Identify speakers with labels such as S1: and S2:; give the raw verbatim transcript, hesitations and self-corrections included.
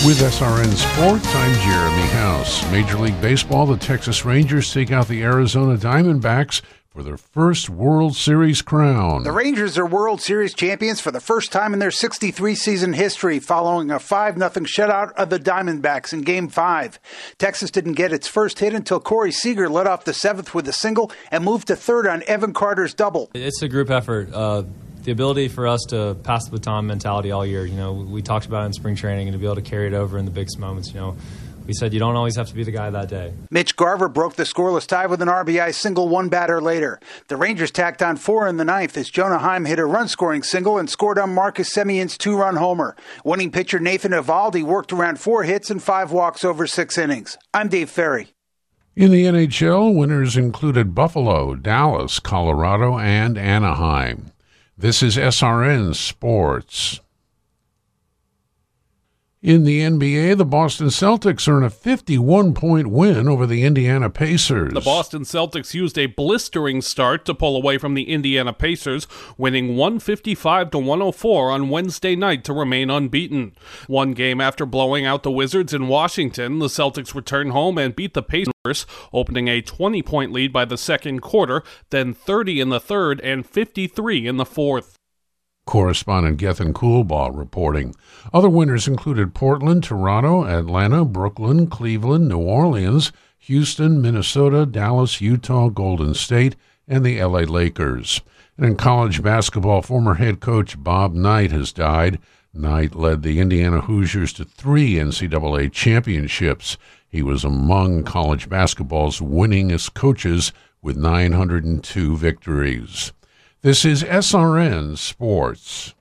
S1: With S R N Sports, I'm Jeremy House. Major League Baseball, the Texas Rangers take out the Arizona Diamondbacks for their first World Series crown.
S2: The Rangers are World Series champions for the first time in their sixty-three season history, following a five nothing shutout of the Diamondbacks in Game five. Texas didn't get its first hit until Corey Seager led off the seventh with a single and moved to third on Evan Carter's double.
S3: It's a group effort. Uh, the ability for us to pass the baton mentality all year. You know, we talked about it in spring training, and to be able to carry it over in the biggest moments. You know, we said you don't always have to be the guy that day.
S2: Mitch Garver broke the scoreless tie with an R B I single one batter later. The Rangers tacked on four in the ninth as Jonah Heim hit a run-scoring single and scored on Marcus Semion's two-run homer. Winning pitcher Nathan Eovaldi worked around four hits and five walks over six innings. I'm Dave Ferry.
S1: In the N H L, winners included Buffalo, Dallas, Colorado, and Anaheim. This is S R N Sports. In the N B A, the Boston Celtics earn a fifty-one point win over the Indiana Pacers.
S4: The Boston Celtics used a blistering start to pull away from the Indiana Pacers, winning one fifty-five to one oh four on Wednesday night to remain unbeaten. One game after blowing out the Wizards in Washington, the Celtics returned home and beat the Pacers, opening a twenty-point lead by the second quarter, then thirty in the third and fifty-three in the fourth.
S1: Correspondent Gethin Coolbaugh reporting. Other winners included Portland, Toronto, Atlanta, Brooklyn, Cleveland, New Orleans, Houston, Minnesota, Dallas, Utah, Golden State, and the L A Lakers. And in college basketball, former head coach Bob Knight has died. Knight led the Indiana Hoosiers to three N C double A championships. He was among college basketball's winningest coaches with nine hundred two victories. This is S R N Sports.